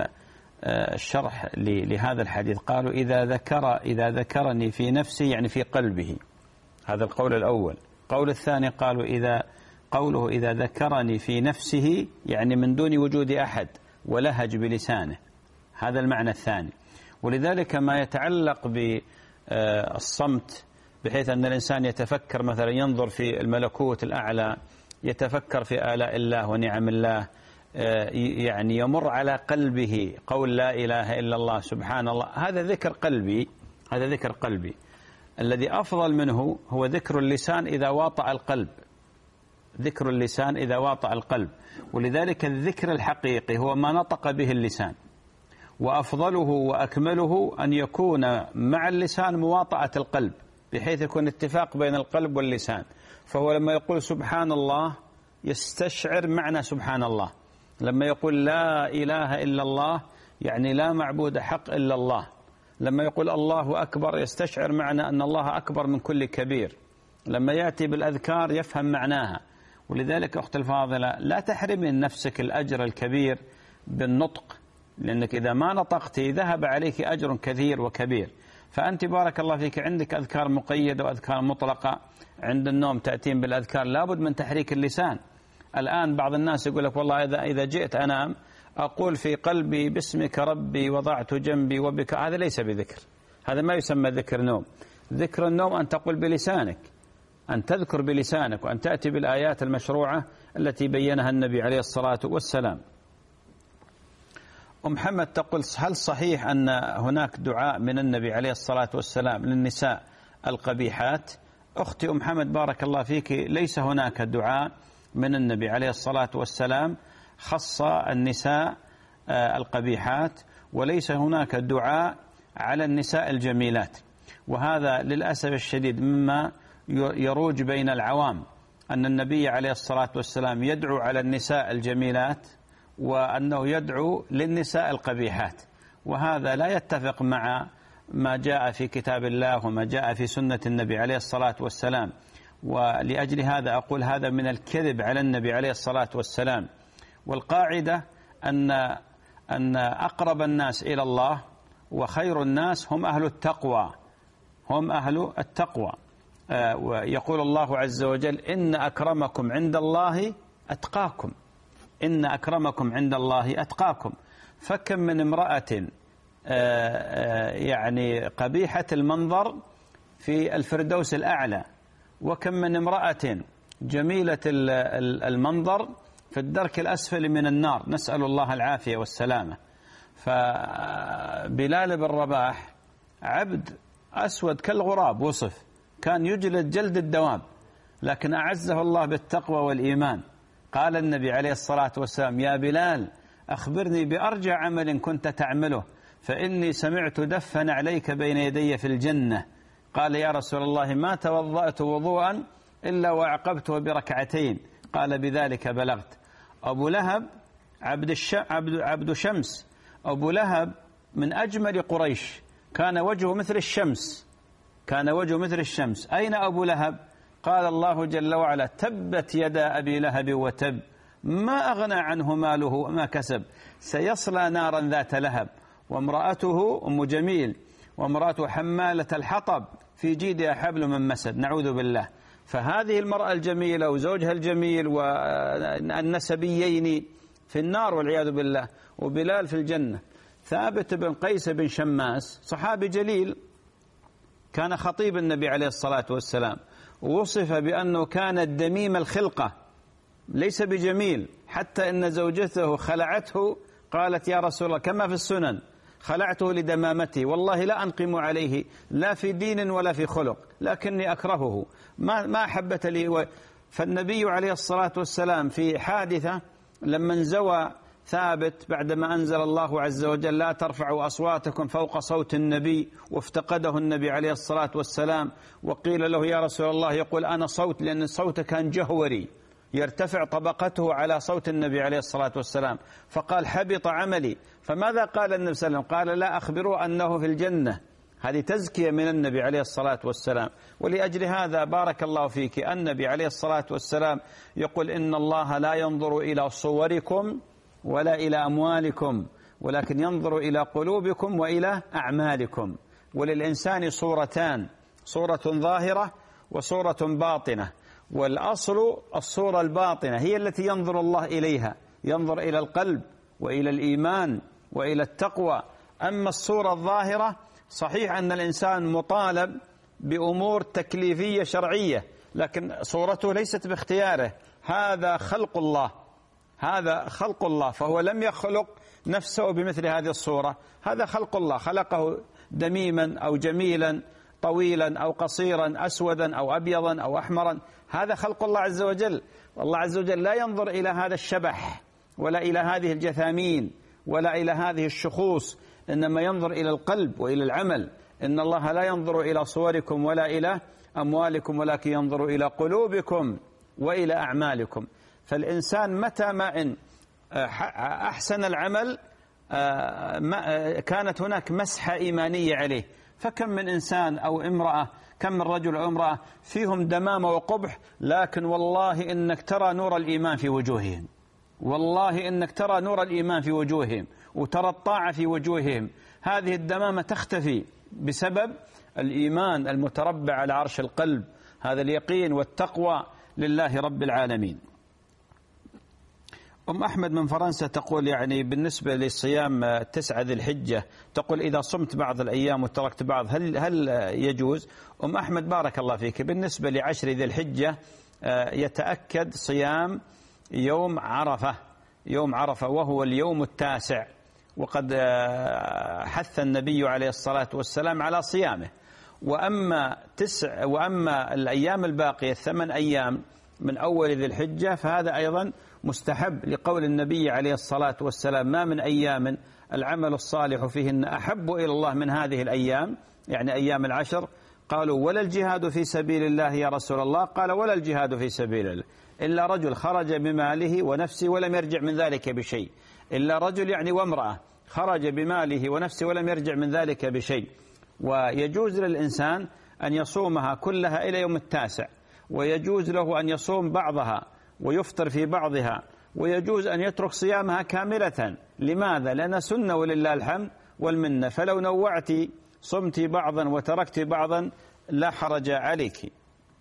الشرح لهذا الحديث قالوا إذا ذكر إذا ذكرني في نفسي يعني في قلبه، هذا القول الأول. القول الثاني قالوا إذا قوله إذا ذكرني في نفسه يعني من دون وجود أحد ولهج بلسانه، هذا المعنى الثاني. ولذلك ما يتعلق بالصمت بحيث أن الإنسان يتفكر مثلا ينظر في الملكوت الأعلى، يتفكر في آلاء الله ونعم الله، يعني يمر على قلبه قول لا إله إلا الله سبحان الله، هذا ذكر قلبي، هذا ذكر قلبي. الذي أفضل منه هو ذكر اللسان إذا واطأ القلب، ذكر اللسان إذا واطأ القلب. ولذلك الذكر الحقيقي هو ما نطق به اللسان، وأفضله وأكمله أن يكون مع اللسان مواطأة القلب بحيث يكون اتفاق بين القلب واللسان. فهو لما يقول سبحان الله يستشعر معنى سبحان الله، لما يقول لا إله إلا الله يعني لا معبود حق إلا الله، لما يقول الله أكبر يستشعر معنى أن الله أكبر من كل كبير، لما يأتي بالأذكار يفهم معناها. ولذلك أخت الفاضلة لا تحرمي نفسك الأجر الكبير بالنطق، لأنك إذا ما نطقتي ذهب عليك أجر كثير وكبير. فأنت بارك الله فيك عندك أذكار مقيدة وأذكار مطلقة، عند النوم تأتين بالأذكار لابد من تحريك اللسان. الآن بعض الناس يقول لك والله إذا إذا جئت أنام أقول في قلبي باسمك ربي وضعت جنبي وبك، هذا ليس بذكر، هذا ما يسمى ذكر نوم. ذكر النوم أن تقول بلسانك، أن تذكر بلسانك، وأن تأتي بالآيات المشروعة التي بينها النبي عليه الصلاة والسلام. أم محمد تقول هل صحيح أن هناك دعاء من النبي عليه الصلاة والسلام للنساء القبيحات؟ أختي أم محمد بارك الله فيك، ليس هناك دعاء من النبي عليه الصلاة والسلام خص النساء القبيحات، وليس هناك دعاء على النساء الجميلات. وهذا للأسف الشديد مما يروج بين العوام، أن النبي عليه الصلاة والسلام يدعو على النساء الجميلات وأنه يدعو للنساء القبيحات، وهذا لا يتفق مع ما جاء في كتاب الله وما جاء في سنة النبي عليه الصلاة والسلام. ولأجل هذا أقول هذا من الكذب على النبي عليه الصلاة والسلام. والقاعدة أن أن أقرب الناس إلى الله وخير الناس هم أهل التقوى، هم أهل التقوى. ويقول الله عز وجل إن أكرمكم عند الله أتقاكم، إن أكرمكم عند الله أتقاكم. فكم من امرأة يعني قبيحة المنظر في الفردوس الأعلى، وكم من امرأة جميلة المنظر في الدرك الأسفل من النار، نسأل الله العافية والسلامة. فبلال بن رباح عبد أسود كالغراب وصف، كان يجلد جلد الدواب، لكن أعزه الله بالتقوى والإيمان. قال النبي عليه الصلاة والسلام يا بلال أخبرني بأرجى عمل كنت تعمله فإني سمعت دفا عليك بين يدي في الجنة. قال يا رسول الله ما توضأت وضوءا إلا وأعقبته بركعتين. قال بذلك بلغت. أبو لهب عبد, الش... عبد... عبد شمس، أبو لهب من أجمل قريش، كان وجهه مثل الشمس، كان وجهه مثل الشمس. أين أبو لهب؟ قال الله جل وعلا تبت يدا أبي لهب وتب ما أغنى عنه ماله وما كسب سيصلى نارا ذات لهب وامرأته أم جميل وامرأته حمالة الحطب في جيدها حبل من مسد، نعوذ بالله. فهذه المرأة الجميلة وزوجها الجميل والنسبيين في النار والعياذ بالله، وبلال في الجنة. ثابت بن قيس بن شماس صحابي جليل، كان خطيب النبي عليه الصلاة والسلام، ووصف بأنه كان دميم الخلقة ليس بجميل، حتى إن زوجته خلعته قالت يا رسول الله كما في السنن خلعته لدمامته، والله لا أنقم عليه لا في دين ولا في خلق، لكني أكرهه ما ما أحبت لي. فالنبي عليه الصلاة والسلام في حادثة لما انزوى ثابت بعدما أنزل الله عز وجل لا ترفعوا أصواتكم فوق صوت النبي، وافتقده النبي عليه الصلاة والسلام، وقيل له يا رسول الله يقول أنا صوت، لأن صوته كان جهوري يرتفع طبقته على صوت النبي عليه الصلاة والسلام، فقال حبط عملي. فماذا قال النبي صلى الله عليه وسلم؟ قال لا أخبروا أنه في الجنة. هذه تزكية من النبي عليه الصلاة والسلام. ولأجل هذا بارك الله فيك النبي عليه الصلاة والسلام يقول إن الله لا ينظر إلى صوركم ولا إلى أموالكم ولكن ينظر إلى قلوبكم وإلى أعمالكم. وللإنسان صورتان، صورة ظاهرة وصورة باطنة، والأصل الصورة الباطنة هي التي ينظر الله إليها، ينظر إلى القلب وإلى الإيمان وإلى التقوى. أما الصورة الظاهرة صحيح أن الإنسان مطالب بأمور تكليفية شرعية، لكن صورته ليست باختياره، هذا خلق الله، هذا خلق الله، فهو لم يخلق نفسه بمثل هذه الصورة، هذا خلق الله، خلقه دميما أو جميلا، طويلا أو قصيرا، أسودا أو أبيضا أو أحمرا، هذا خلق الله عز وجل. والله عز وجل لا ينظر إلى هذا الشبح ولا إلى هذه الجثامين ولا إلى هذه الشخوص، إنما ينظر إلى القلب وإلى العمل. إن الله لا ينظر إلى صوركم ولا إلى أموالكم ولكن ينظر إلى قلوبكم وإلى أعمالكم. فالإنسان متى ما إن أحسن العمل كانت هناك مسحة إيمانية عليه. فكم من إنسان أو امرأة، كم من رجل أو امرأة فيهم دمامة وقبح، لكن والله إنك ترى نور الإيمان في وجوههم، والله إنك ترى نور الإيمان في وجوههم وترى الطاعة في وجوههم. هذه الدمامة تختفي بسبب الإيمان المتربع على عرش القلب، هذا اليقين والتقوى لله رب العالمين. أم أحمد من فرنسا تقول يعني بالنسبة للصيام تسعة ذي الحجة، تقول إذا صمت بعض الأيام وتركت بعض هل هل يجوز؟ أم أحمد بارك الله فيك، بالنسبة لعشر ذي الحجة يتأكد صيام يوم عرفة، يوم عرفة وهو اليوم التاسع، وقد حث النبي عليه الصلاة والسلام على صيامه. وأما تسع وأما الأيام الباقية الثمان أيام من أول ذي الحجة فهذا أيضا مستحب، لقول النبي عليه الصلاة والسلام ما من أيام العمل الصالح فيهن أحب إلى الله من هذه الأيام، يعني أيام العشر. قالوا ولا الجهاد في سبيل الله يا رسول الله؟ قال ولا الجهاد في سبيل الله إلا رجل خرج بماله ونفسه ولم يرجع من ذلك بشيء، إلا رجل يعني وامرأة خرج بماله ونفسه ولم يرجع من ذلك بشيء. ويجوز للإنسان أن يصومها كلها إلى يوم التاسع، ويجوز له أن يصوم بعضها ويفطر في بعضها، ويجوز أن يترك صيامها كاملة. لماذا؟ لأن سنة ولله الحمد والمنة، فلو نوعت صمت بعضا وتركت بعضا لا حرج عليك.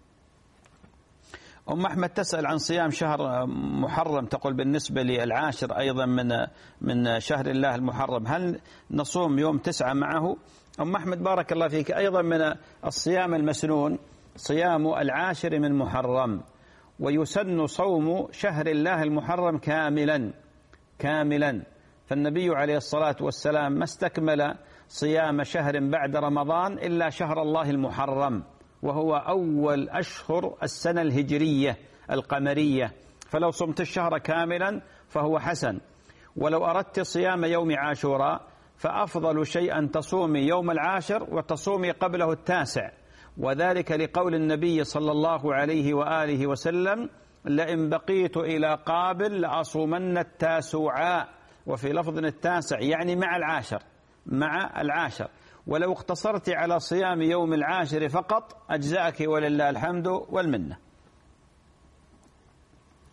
أم أحمد تسأل عن صيام شهر محرم، تقول بالنسبة للعاشر أيضا من من شهر الله المحرم هل نصوم يوم تسعة معه؟ أم أحمد بارك الله فيك، أيضا من الصيام المسنون صيام العاشر من محرم، ويسن صوم شهر الله المحرم كاملا كاملا. فالنبي عليه الصلاة والسلام ما استكمل صيام شهر بعد رمضان إلا شهر الله المحرم، وهو أول أشهر السنة الهجرية القمرية، فلو صمت الشهر كاملا فهو حسن. ولو أردت صيام يوم عاشوراء فأفضل شيء أن تصومي يوم العاشر وتصومي قبله التاسع، وذلك لقول النبي صلى الله عليه وآله وسلم لئن بقيت إلى قابل لأصومن التاسوعاء، وفي لفظ التاسع يعني مع العاشر مع العاشر. ولو اقتصرت على صيام يوم العاشر فقط أجزأك ولله الحمد والمنة.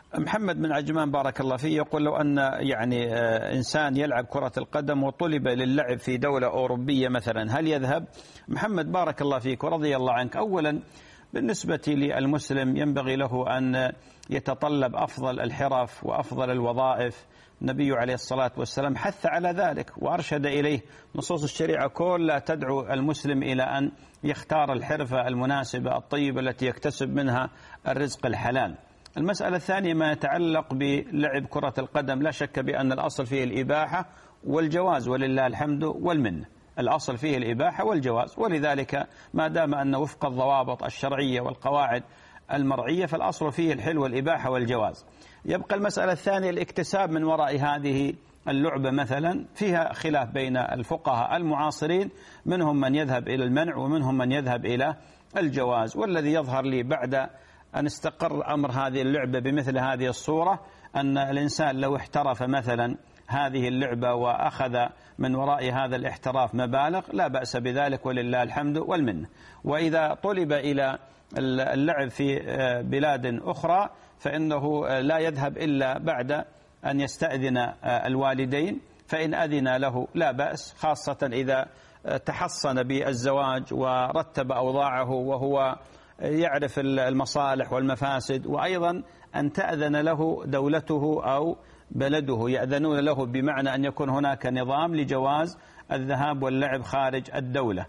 محمد من عجمان بارك الله فيه يقول لو أن يعني إنسان يلعب كرة القدم وطلب للعب في دولة أوروبية مثلا هل يذهب؟ محمد بارك الله فيك ورضي الله عنك، أولا بالنسبة للمسلم ينبغي له أن يتطلب أفضل الحرف وأفضل الوظائف. النبي عليه الصلاة والسلام حث على ذلك وأرشد إليه. نصوص الشريعة كلها تدعو المسلم إلى أن يختار الحرفة المناسبة الطيبة التي يكتسب منها الرزق الحلال. المسألة الثانية ما يتعلق بلعب كرة القدم، لا شك بأن الأصل فيه الإباحة والجواز ولله الحمد والمنة، الأصل فيه الإباحة والجواز، ولذلك ما دام أن وفق الضوابط الشرعية والقواعد المرعية فالأصل فيه الحل والإباحة والجواز. يبقى المسألة الثانية الاكتساب من وراء هذه اللعبة مثلا، فيها خلاف بين الفقهاء المعاصرين، منهم من يذهب إلى المنع ومنهم من يذهب إلى الجواز. والذي يظهر لي بعد أن استقر أمر هذه اللعبة بمثل هذه الصورة أن الإنسان لو احترف مثلا هذه اللعبة وأخذ من وراء هذا الاحتراف مبالغ لا بأس بذلك ولله الحمد والمنة. وإذا طلب إلى اللعب في بلاد أخرى فإنه لا يذهب إلا بعد أن يستأذن الوالدين، فإن أذن له لا بأس، خاصة إذا تحصن بالزواج ورتب أوضاعه وهو يعرف المصالح والمفاسد، وأيضا أن تأذن له دولته أو بلده، يأذنون له بمعنى أن يكون هناك نظام لجواز الذهاب واللعب خارج الدولة،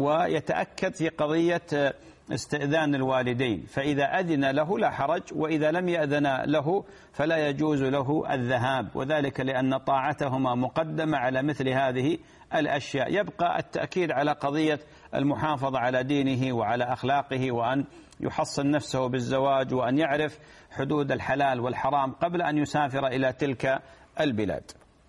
ويتأكد في قضية استئذان الوالدين، فإذا أذن له لا حرج، وإذا لم يأذن له فلا يجوز له الذهاب، وذلك لأن طاعتهما مقدمة على مثل هذه الأشياء. يبقى التأكيد على قضية المحافظة على دينه وعلى أخلاقه، وأن يحصن نفسه بالزواج، وأن يعرف حدود الحلال والحرام قبل أن يسافر إلى تلك البلاد.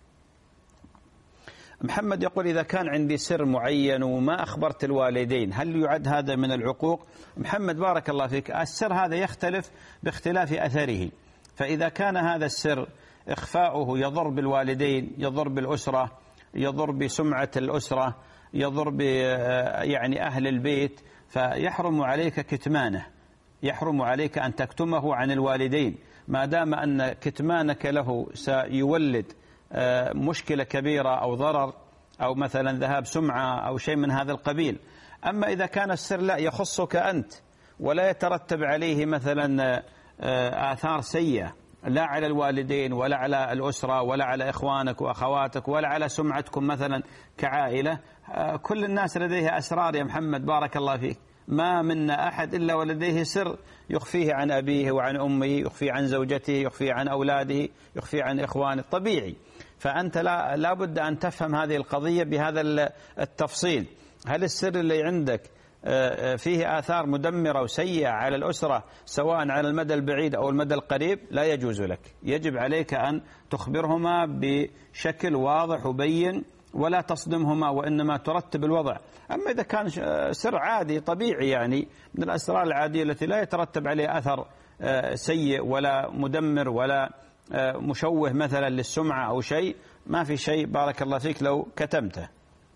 محمد يقول إذا كان عندي سر معين وما أخبرت الوالدين هل يعد هذا من العقوق؟ محمد بارك الله فيك، السر هذا يختلف باختلاف أثره، فإذا كان هذا السر إخفاؤه يضر بالوالدين، يضر بالأسرة، يضر بسمعة الأسرة، يضر ب يعني أهل البيت، فيحرم عليك كتمانه، يحرم عليك أن تكتمه عن الوالدين، ما دام أن كتمانك له سيولد مشكلة كبيرة أو ضرر أو مثلا ذهاب سمعة أو شيء من هذا القبيل. أما إذا كان السر لا يخصك أنت ولا يترتب عليه مثلا آثار سيئة لا على الوالدين ولا على الأسرة ولا على إخوانك وأخواتك ولا على سمعتكم مثلا كعائلة، كل الناس لديها أسرار يا محمد بارك الله فيك، ما منا أحد إلا ولديه سر يخفيه عن أبيه وعن أمه، يخفيه عن زوجته، يخفيه عن أولاده، يخفيه عن إخوانه، طبيعي. فأنت لا لابد أن تفهم هذه القضية بهذا التفصيل. هل السر اللي عندك فيه آثار مدمرة وسيئة على الأسرة سواء على المدى البعيد أو المدى القريب؟ لا يجوز لك، يجب عليك أن تخبرهما بشكل واضح وبين ولا تصدمهما، وإنما ترتب الوضع. أما إذا كان سر عادي طبيعي يعني من الأسرار العادية التي لا يترتب عليه أثر سيء ولا مدمر ولا مشوه مثلا للسمعة أو شيء، ما في شيء بارك الله فيك لو كتمته.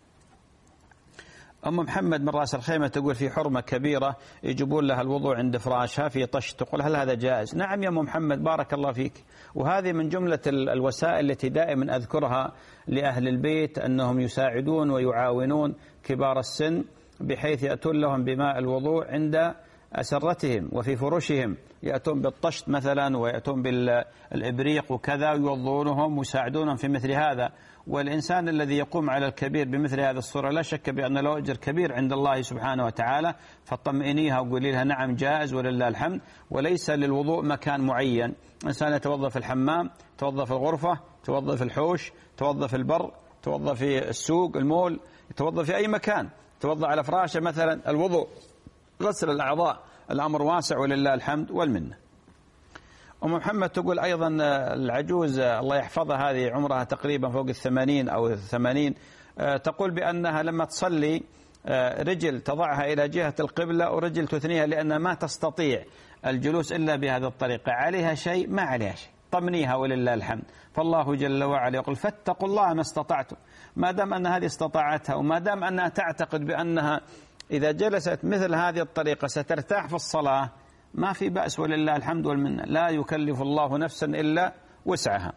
أم محمد من رأس الخيمة تقول في حرمة كبيرة يجبون لها الوضوء عند فراشها في طش، تقول هل هذا جائز؟ نعم يا أم محمد بارك الله فيك، وهذه من جملة الوسائل التي دائما أذكرها لأهل البيت أنهم يساعدون ويعاونون كبار السن بحيث يأتون لهم بماء الوضوء عند أسرتهم وفي فرشهم، يأتون بالطشت مثلا ويأتون بالإبريق وكذا ويوضونهم ويساعدونهم في مثل هذا. والإنسان الذي يقوم على الكبير بمثل هذه الصورة لا شك بأن له أجر كبير عند الله سبحانه وتعالى، فطمئنيها وقولي لها نعم جائز ولله الحمد. وليس للوضوء مكان معين، إنسان يتوضأ في الحمام، يتوضأ في الغرفة، يتوضأ في الحوش، يتوضأ في البر، يتوضأ في السوق المول، يتوضأ في أي مكان، يتوضأ على فراشه مثلا. الوضوء غسل الأعضاء الأمر واسع ولله الحمد والمنة. أم محمد تقول أيضا العجوز الله يحفظها هذه عمرها تقريبا فوق الثمانين أو الثمانين، تقول بأنها لما تصلي رجل تضعها إلى جهة القبلة ورجل تثنيها لأنها ما تستطيع الجلوس إلا بهذه الطريقة، عليها شيء؟ ما عليها شيء، طمنيها ولله الحمد. فالله جل وعلا يقول فاتقوا الله ما استطعتم، ما دام أن هذه استطاعتها وما دام أنها تعتقد بأنها إذا جلست مثل هذه الطريقة سترتاح في الصلاة ما في بأس ولله الحمد والمنة، لا يكلف الله نفسا إلا وسعها.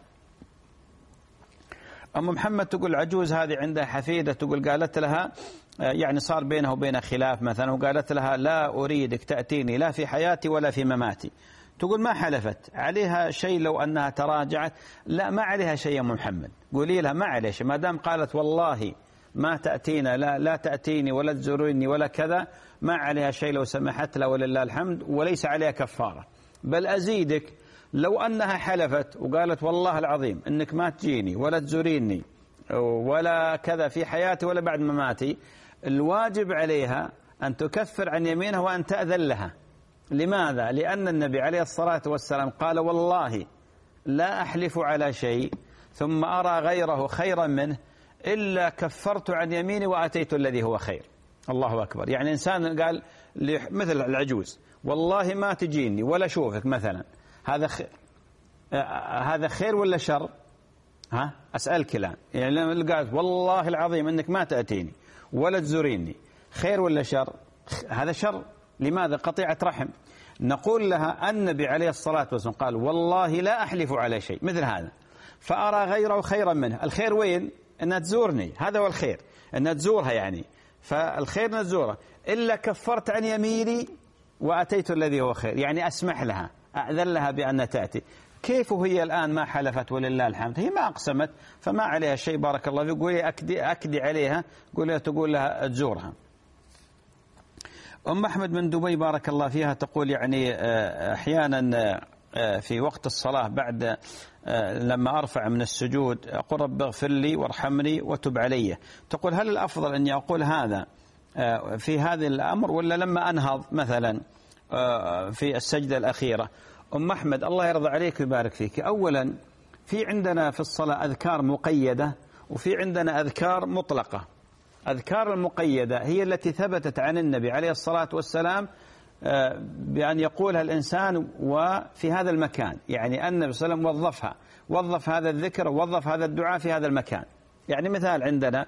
أم محمد تقول عجوز هذه عندها حفيدة، تقول قالت لها يعني صار بينها وبينها خلاف مثلا، وقالت لها لا أريدك تأتيني لا في حياتي ولا في مماتي. تقول ما حلفت، عليها شيء لو أنها تراجعت؟ لا ما عليها شيء يا أم محمد، قولي لها ما عليها شيء، ما دام قالت والله ما تأتينا لا, لا تأتيني ولا تزوريني ولا كذا، ما عليها شيء لو سمحت لها ولله الحمد، وليس عليها كفارة. بل أزيدك، لو أنها حلفت وقالت والله العظيم أنك ما تجيني ولا تزوريني ولا كذا في حياتي ولا بعد مماتي، الواجب عليها أن تكفر عن يمينها وأن تأذن لها. لماذا؟ لأن النبي عليه الصلاة والسلام قال والله لا أحلف على شيء ثم أرى غيره خيرا منه إلا كفرت عن يميني وأتيت الذي هو خير. الله أكبر. يعني إنسان قال مثل العجوز والله ما تجيني ولا أشوفك مثلا، هذا خير هذا خير ولا شر؟ ها أسألك الآن، يعني لما قالت والله العظيم أنك ما تأتيني ولا تزوريني، خير ولا شر؟ هذا شر. لماذا؟ قطيعة رحم. نقول لها النبي عليه الصلاة والسلام قال والله لا أحلف على شيء مثل هذا فأرى غيره خيرا منه. الخير وين؟ أنها تزورني، هذا هو الخير، أنها تزورها يعني، فالخير نزورها. إلا كفرت عن يميني وأتيت الذي هو خير، يعني أسمح لها، أأذن لها بأن تأتي. كيف هي الآن ما حلفت ولله الحمد؟ هي ما أقسمت فما عليها شيء. بارك الله فيك. قولي أكدي, أكدي عليها، قولي تقول لها تزورها. أم أحمد من دبي بارك الله فيها تقول يعني أحيانا في وقت الصلاة بعد لما أرفع من السجود أقول رب اغفر لي وارحمني وتب علي. تقول هل الأفضل أني أقول هذا في هذا الأمر ولا لما أنهض مثلا في السجدة الأخيرة؟ أم أحمد الله يرضى عليك ويبارك فيك، أولا في عندنا في الصلاة أذكار مقيدة وفي عندنا أذكار مطلقة. أذكار المقيدة هي التي ثبتت عن النبي عليه الصلاة والسلام بأن يقولها الإنسان وفي هذا المكان، يعني النبي صلى الله عليه وسلم وظفها، وظف هذا الذكر ووظف هذا الدعاء في هذا المكان. يعني مثال عندنا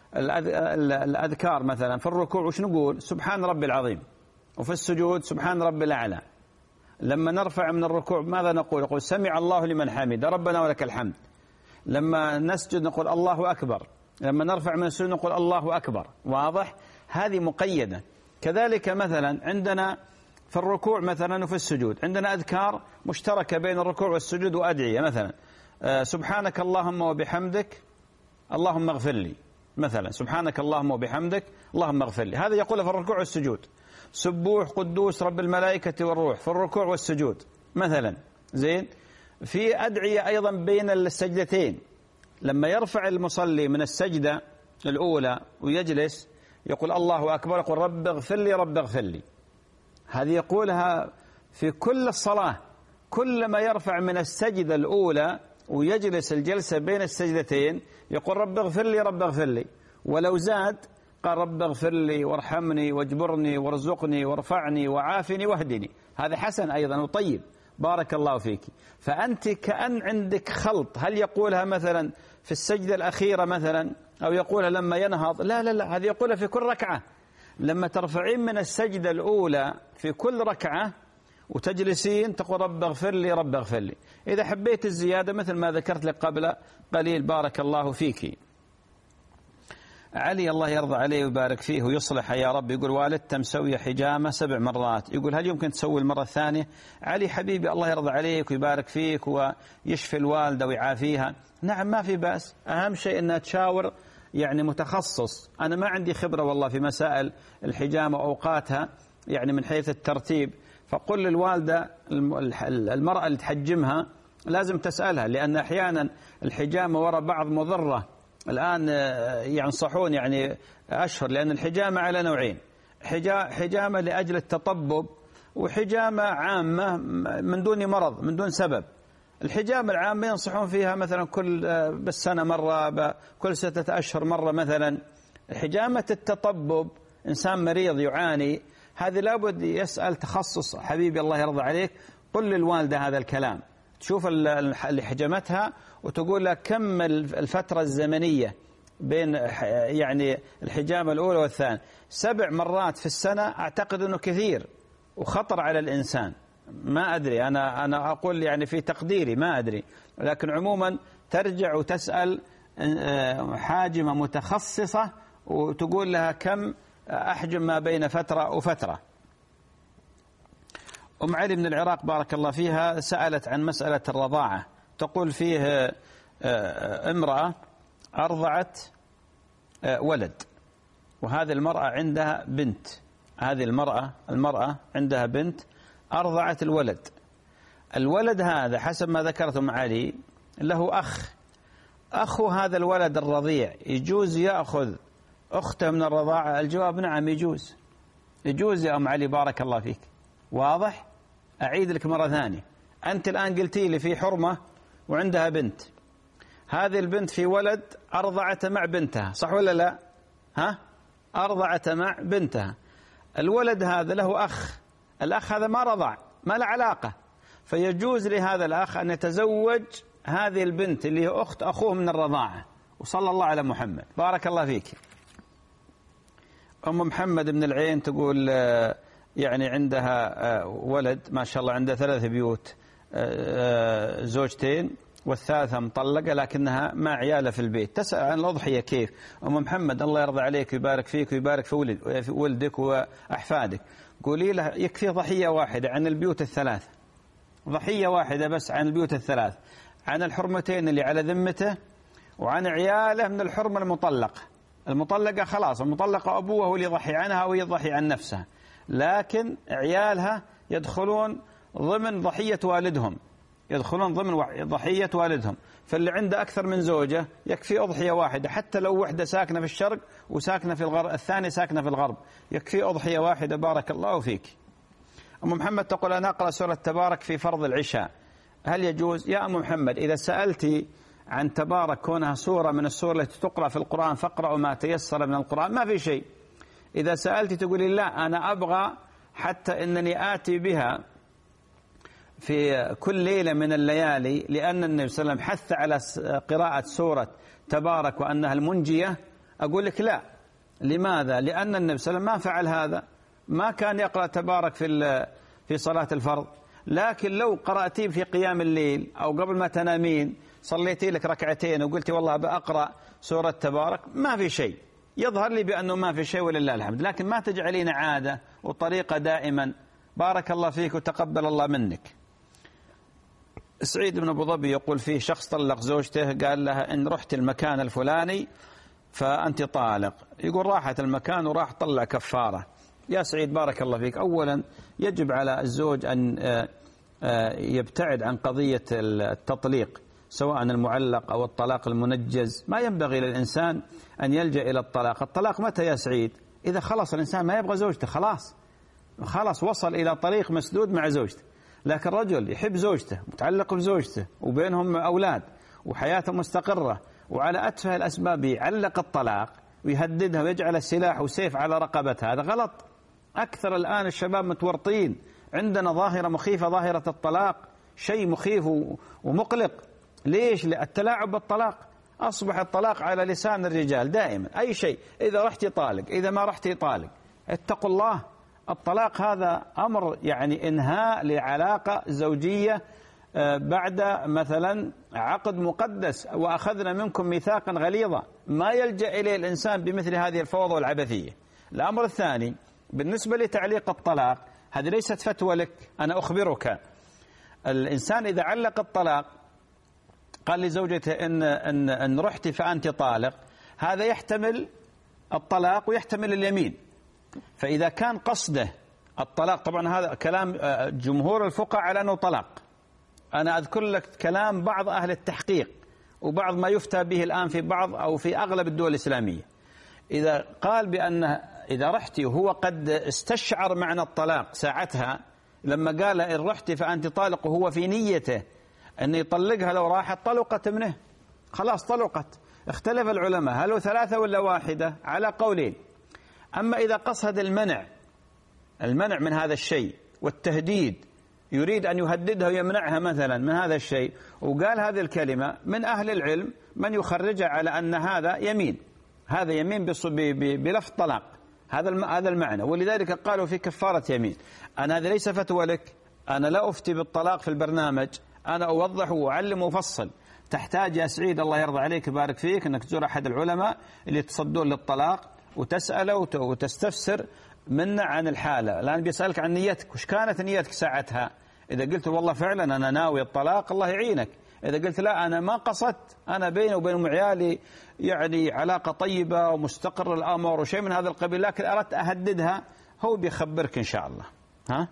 الأذكار مثلا في الركوع وش نقول؟ سبحان ربي العظيم، وفي السجود سبحان ربي الأعلى. لما نرفع من الركوع ماذا نقول؟ نقول سمع الله لمن حمد ربنا ولك الحمد. لما نسجد نقول الله أكبر. لما نرفع من السجود نقول الله أكبر. واضح؟ هذه مقيدة. كذلك مثلا عندنا في الركوع مثلا وفي السجود عندنا أذكار مشتركة بين الركوع والسجود وأدعية، مثلا سبحانك اللهم وبحمدك اللهم اغفر لي، مثلا سبحانك اللهم وبحمدك اللهم اغفر لي، هذا يقول في الركوع والسجود. سبوح قدوس رب الملائكة والروح في الركوع والسجود مثلا. زين. في أدعية أيضا بين السجدتين، لما يرفع المصلي من السجدة الأولى ويجلس يقول الله أكبر، يقول رب اغفر لي رب اغفر لي. هذه يقولها في كل الصلاة، كلما يرفع من السجدة الأولى ويجلس الجلسة بين السجدتين يقول رب اغفر لي رب اغفر لي. ولو زاد قال رب اغفر لي وارحمني واجبرني وارزقني وارفعني وعافني واهدني. هذا حسن أيضا وطيب. بارك الله فيك. فأنت كأن عندك خلط، هل يقولها مثلا في السجدة الأخيرة مثلا أو يقولها لما ينهض؟ لا لا لا، هذه يقولها في كل ركعة. لما ترفعين من السجدة الأولى في كل ركعة وتجلسين تقول رب اغفر لي رب اغفر لي. إذا حبيت الزيادة مثل ما ذكرت لك قبل قليل بارك الله فيك. علي الله يرضى عليه ويبارك فيه ويصلح يا رب، يقول والدته مسوية حجامة سبع مرات، يقول هل يمكن تسوي المرة الثانية؟ علي حبيبي الله يرضى عليك ويبارك فيك ويشفي الوالدة ويعافيها. نعم ما في بأس، أهم شيء أنها تشاور يعني متخصص. أنا ما عندي خبرة والله في مسائل الحجامة وأوقاتها يعني من حيث الترتيب، فقل للوالدة المرأة اللي تحجمها لازم تسألها، لأن أحيانا الحجامة وراء بعض مضرة. الآن ينصحون يعني أشهر، لأن الحجامة على نوعين، حجامة لأجل التطبب وحجامة عامة من دون مرض من دون سبب. الحجامة العامة ينصحون فيها مثلا كل بالسنة مرة، كل ستة أشهر مرة مثلا. حجامة التطبب إنسان مريض يعاني، هذه لابد يسأل تخصص. حبيبي الله يرضى عليك قل للوالدة هذا الكلام، تشوف اللي حجمتها وتقول لها كم الفترة الزمنية بين يعني الحجامة الأولى والثانية. سبع مرات في السنة أعتقد أنه كثير، وخطر على الإنسان. ما أدري، أنا أنا أقول يعني في تقديري ما أدري، لكن عموما ترجع وتسأل حاجمة متخصصة وتقول لها كم أحجم ما بين فترة وفترة. أم علي من العراق بارك الله فيها سألت عن مسألة الرضاعة، تقول فيه امرأة أرضعت ولد، وهذه المرأة عندها بنت، هذه المرأة المرأة عندها بنت أرضعت الولد. الولد هذا حسب ما ذكرت أم علي له أخ، أخو هذا الولد الرضيع يجوز يأخذ أخته من الرضاعة؟ الجواب نعم يجوز، يجوز يا أم علي بارك الله فيك. واضح؟ أعيد لك مرة ثانية، أنت الآن قلتي لي في حرمة وعندها بنت، هذه البنت في ولد أرضعت مع بنتها، صح ولا لا؟ ها؟ أرضعت مع بنتها، الولد هذا له أخ، الأخ هذا ما رضع، ما له علاقة، فيجوز لهذا الأخ أن يتزوج هذه البنت اللي هي أخت أخوه من الرضاعة. وصلى الله على محمد بارك الله فيك. أم محمد من العين تقول يعني عندها ولد ما شاء الله، عندها ثلاث بيوت، زوجتين والثالثة مطلقة لكنها مع عيالها في البيت، تسأل عن الأضحية كيف. أم محمد الله يرضى عليك ويبارك فيك ويبارك في ولد في ولدك وأحفادك، قولي له يكفي ضحية واحدة عن البيوت الثلاث، ضحية واحدة بس عن البيوت الثلاث، عن الحرمتين اللي على ذمته وعن عياله من الحرمة المطلقة. المطلقة خلاص، المطلقة أبوه هو اللي يضحي عنها وهي تضحي عن نفسها، لكن عيالها يدخلون ضمن ضحية والدهم، يدخلون ضمن ضحية والدهم. فاللي عنده أكثر من زوجة يكفي أضحية واحدة، حتى لو وحدة ساكنة في الشرق وساكنة في الغرب، الثانية ساكنة في الغرب، يكفي أضحية واحدة بارك الله فيك. أم محمد تقول أنا أقرأ سورة تبارك في فرض العشاء، هل يجوز؟ يا أم محمد إذا سألتي عن تبارك كونها سورة من السور التي تقرأ في القرآن فاقرأوا ما تيسر من القرآن، ما في شيء. إذا سألتي تقولي لا أنا أبغى حتى أنني آتي بها في كل ليلة من الليالي، لأن النبي صلى الله عليه وسلم حث على قراءة سورة تبارك وأنها المنجية، أقول لك لا. لماذا؟ لأن النبي صلى الله عليه وسلم ما فعل هذا، ما كان يقرأ تبارك في في صلاة الفرض، لكن لو قرأتي في قيام الليل أو قبل ما تنامين صليتي لك ركعتين وقلتي والله بأقرأ سورة تبارك، ما في شيء، يظهر لي بأنه ما في شيء ولله الحمد، لكن ما تجعلين عادة وطريقة دائما. بارك الله فيك وتقبل الله منك. سعيد بن أبو ظبي يقول فيه شخص طلق زوجته، قال لها إن رحت المكان الفلاني فأنت طالق، يقول راحت المكان وراح طلع كفارة. يا سعيد بارك الله فيك، أولا يجب على الزوج أن يبتعد عن قضية التطليق سواء المعلق أو الطلاق المنجز، ما ينبغي للإنسان أن يلجأ إلى الطلاق. الطلاق متى يا سعيد؟ إذا خلص الإنسان ما يبغى زوجته، خلاص خلاص وصل إلى طريق مسدود مع زوجته. لكن رجل يحب زوجته متعلق بزوجته وبينهم أولاد وحياته مستقرة، وعلى أتفه الأسباب يعلق الطلاق ويهددها ويجعل السلاح وسيف على رقبتها، هذا غلط. أكثر الآن الشباب متورطين، عندنا ظاهرة مخيفة، ظاهرة الطلاق شيء مخيف ومقلق. ليش؟ التلاعب بالطلاق، أصبح الطلاق على لسان الرجال دائما، أي شيء إذا رحتي طالق، إذا ما رحتي طالق. اتقوا الله، الطلاق هذا أمر يعني إنهاء لعلاقة زوجية بعد مثلا عقد مقدس، وأخذنا منكم ميثاقا غليظا، ما يلجأ إليه الإنسان بمثل هذه الفوضى والعبثية. الأمر الثاني بالنسبة لتعليق الطلاق، هذه ليست فتوى لك، أنا أخبرك. الإنسان إذا علق الطلاق قال لزوجته إن, إن, إن رحتي فأنت طالق، هذا يحتمل الطلاق ويحتمل اليمين. فإذا كان قصده الطلاق، طبعا هذا كلام جمهور الفقهاء على أنه طلاق، أنا أذكر لك كلام بعض أهل التحقيق وبعض ما يفتى به الآن في بعض أو في أغلب الدول الإسلامية. إذا قال بأن إذا رحتي وهو قد استشعر معنى الطلاق ساعتها، لما قال إن رحتي فأنت طالق وهو في نيته أن يطلقها، لو راحت طلقت منه، خلاص طلقت. اختلف العلماء هل هو ثلاثة ولا واحدة، على قولين. أما إذا قصد المنع المنع من هذا الشيء والتهديد، يريد أن يهددها ويمنعها مثلا من هذا الشيء، وقال هذه الكلمة، من أهل العلم من يخرجها على أن هذا يمين، هذا يمين بلفظ طلاق، هذا هذا المعنى. ولذلك قالوا في كفارة يمين. أنا هذا ليس فتوى لك، أنا لا أفتي بالطلاق في البرنامج، أنا أوضح وأعلم وأفصل. تحتاج يا سعيد الله يرضى عليك يبارك فيك أنك تزور أحد العلماء اللي يتصدون للطلاق وتسأله وتستفسر منه عن الحالة. الآن بيسألك عن نيتك، وش كانت نيتك ساعتها؟ إذا قلت والله فعلا أنا ناوي الطلاق الله يعينك. إذا قلت لا أنا ما قصدت، أنا بيني وبين عيالي يعني علاقة طيبة ومستقر الأمر وشيء من هذا القبيل، لكن أردت أهددها، هو بيخبرك إن شاء الله. ها؟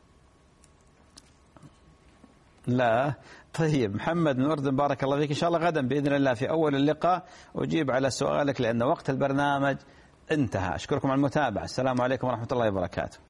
لا. طيب محمد من الأردن بارك الله فيك، إن شاء الله غدا بإذن الله في أول اللقاء أجيب على سؤالك لأن وقت البرنامج انتهى. أشكركم على المتابعة. السلام عليكم ورحمة الله وبركاته.